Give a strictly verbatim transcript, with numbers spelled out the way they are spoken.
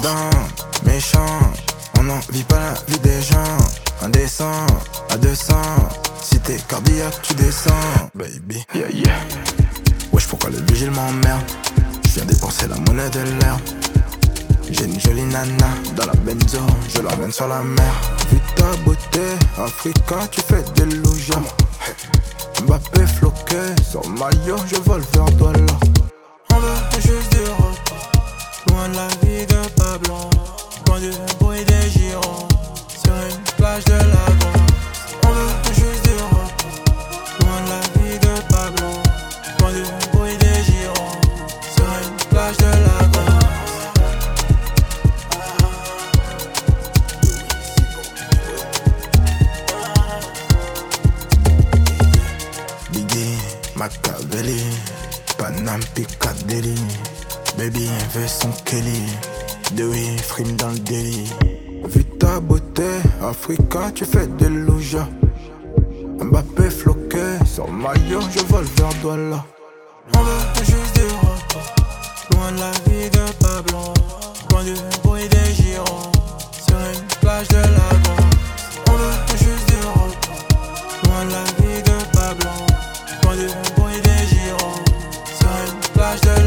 Pédant, méchant, on n'en vit pas la vie des gens. Indécent, à deux cents, si t'es cardiaque tu descends. Baby, yeah yeah. Wesh pourquoi le vigile m'emmerde? J'viens dépenser la monnaie de l'herbe. J'ai une jolie nana dans la benzo, je l'emmène sur la mer. Vu ta beauté, Africa, tu fais des loujas. Mbappé floqué, sur maillot, je vole vers Douala. On veut juste du repos, loin de la vie de Pablo, loin du bruit des gyros, sur une plage de Lagos. On veut juste du repos, loin de la vie de Pablo, loin du bruit des gyros, sur une plage de Lagos. Machiavelli, Panam Piccadilly. Baby veut son Kelly, Dewey frime dans le délit. Vu ta beauté, Africa, tu fais des loujas. Mbappé floqué, sur maillot, je vole vers Douala. On veut juste du repos, loin de la vie de Pablo, loin du bruit des gyros, sur une plage de Lagos. On veut juste du repos, loin de la vie de Pablo, loin du bruit des gyros, sur une plage de Lagos.